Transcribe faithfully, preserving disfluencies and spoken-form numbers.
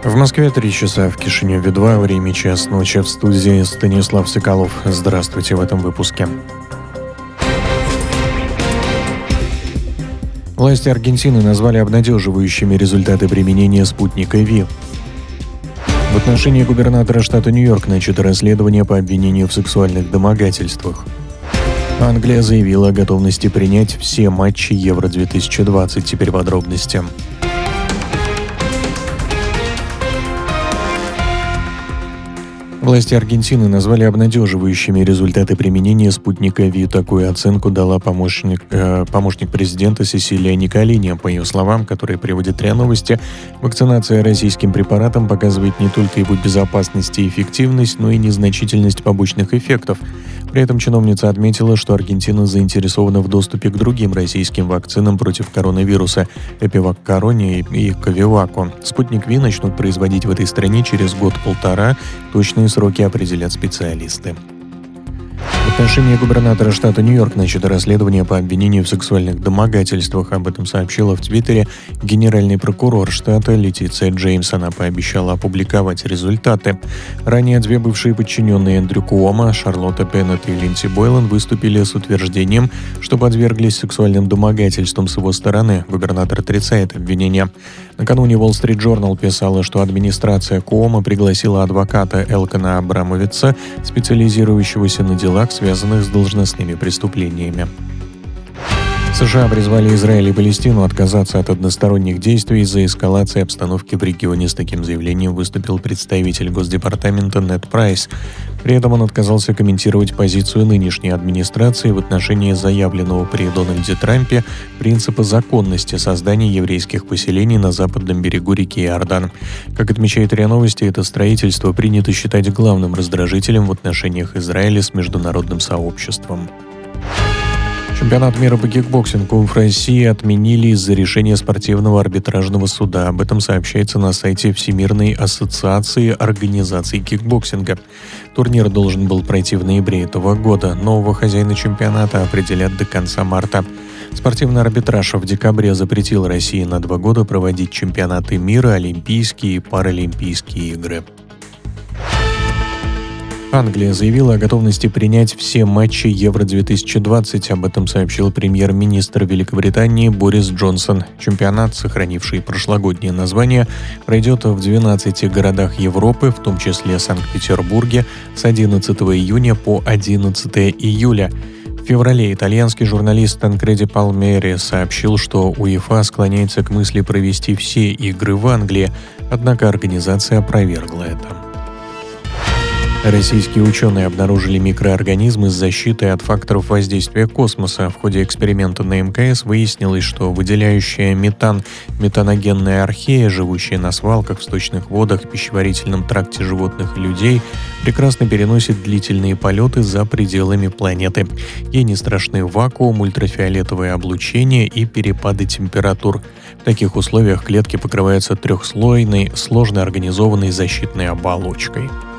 В Москве три часа, в Кишиневе два, время час ночи. В студии Станислав Соколов. Здравствуйте в этом выпуске. Власти Аргентины назвали обнадеживающими результаты применения спутника Ви. В отношении губернатора штата Нью-Йорк начато расследование по обвинению в сексуальных домогательствах. Англия заявила о готовности принять все матчи Евро-две тысячи двадцать. Теперь подробности. Власти Аргентины назвали обнадеживающими результаты применения спутника Ви. Такую оценку дала помощник, э, помощник президента Сесилия Николини. По ее словам, которые приводят РИА Новости, вакцинация российским препаратом показывает не только его безопасность и эффективность, но и незначительность побочных эффектов. При этом чиновница отметила, что Аргентина заинтересована в доступе к другим российским вакцинам против коронавируса – Эпивак Короне и Ковиваку. Спутник Ви начнут производить в этой стране через год-полтора. Точные сроки определят специалисты. В отношении губернатора штата Нью-Йорк начато расследование по обвинению в сексуальных домогательствах. Об этом сообщила в Твиттере генеральный прокурор штата Летиция Джеймс. Она пообещала опубликовать результаты. Ранее две бывшие подчиненные Эндрю Куомо, Шарлотта Беннет и Линдси Бойлан выступили с утверждением, что подверглись сексуальным домогательствам с его стороны. Губернатор отрицает обвинения. Накануне Wall Street Journal писала, что администрация Куомо пригласила адвоката Элкана Абрамовица, специализирующегося на делах, связанных с должностными преступлениями. США призвали Израиль и Палестину отказаться от односторонних действий из-за эскалации обстановки в регионе. С таким заявлением выступил представитель Госдепартамента Нед Прайс. При этом он отказался комментировать позицию нынешней администрации в отношении заявленного при Дональде Трампе принципа законности создания еврейских поселений на западном берегу реки Иордан. Как отмечает РИА Новости, это строительство принято считать главным раздражителем в отношениях Израиля с международным сообществом. Чемпионат мира по кикбоксингу в России отменили из-за решения спортивного арбитражного суда. Об этом сообщается на сайте Всемирной ассоциации организаций кикбоксинга. Турнир должен был пройти в ноябре этого года. Нового хозяина чемпионата определят до конца марта. Спортивный арбитраж в декабре запретил России на два года проводить чемпионаты мира, Олимпийские и Паралимпийские игры. Англия заявила о готовности принять все матчи Евро-две тысячи двадцать. Об этом сообщил премьер-министр Великобритании Борис Джонсон. Чемпионат, сохранивший прошлогоднее название, пройдет в двенадцати городах Европы, в том числе Санкт-Петербурге, с одиннадцатого июня по одиннадцатого июля. В феврале итальянский журналист Танкреди Палмери сообщил, что УЕФА склоняется к мысли провести все игры в Англии, однако организация опровергла это. Российские ученые обнаружили микроорганизмы с защитой от факторов воздействия космоса. В ходе эксперимента на эм ка эс выяснилось, что выделяющая метан метаногенная архея, живущая на свалках, в сточных водах, пищеварительном тракте животных и людей, прекрасно переносит длительные полеты за пределами планеты. Ей не страшны вакуум, ультрафиолетовое облучение и перепады температур. В таких условиях клетки покрываются трехслойной, сложно организованной защитной оболочкой.